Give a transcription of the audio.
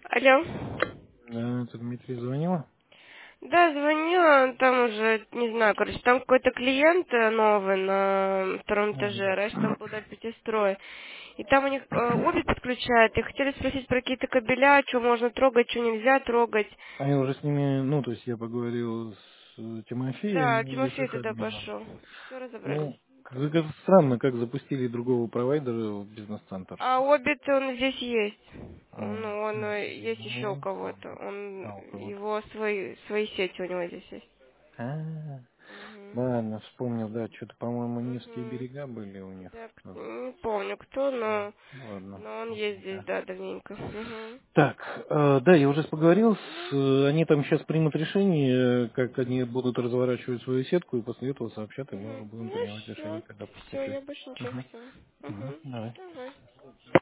Алло. Да, это Дмитрий звонила? Да, звонила, там уже, не знаю, короче, там какой-то клиент новый на втором этаже, Мгм. раньше там был до пятистрой. И там у них обе подключают, и хотели спросить про какие-то кабеля, что можно трогать, что нельзя трогать. А я уже с ними, ну, то есть я поговорил с Да, Тимофеем и с Тимофей их туда админом. пошел. Все разобрались. Ну, как странно, как запустили другого провайдера в бизнес-центр. А обед он здесь есть. А, Ну, он есть ну, еще у я не кого-то. помню. Он А, у кого-то. его свои сети у него здесь есть. А, Угу. ладно, вспомнил, да, что-то, по-моему, Нижские Угу. берега были у них. Я Ну, не помню кто, ладно, но он есть здесь, ладненько. да, давненько. Угу. Так, да, я уже поговорил с... Ну, Они там сейчас примут решение, как они будут разворачивать свою сетку, и после этого сообщат, и мы уже угу. будем Ну принимать решение, все. когда Все, подключать. я больше ничего не Угу. хотела. Угу. Угу. Давай. Давай.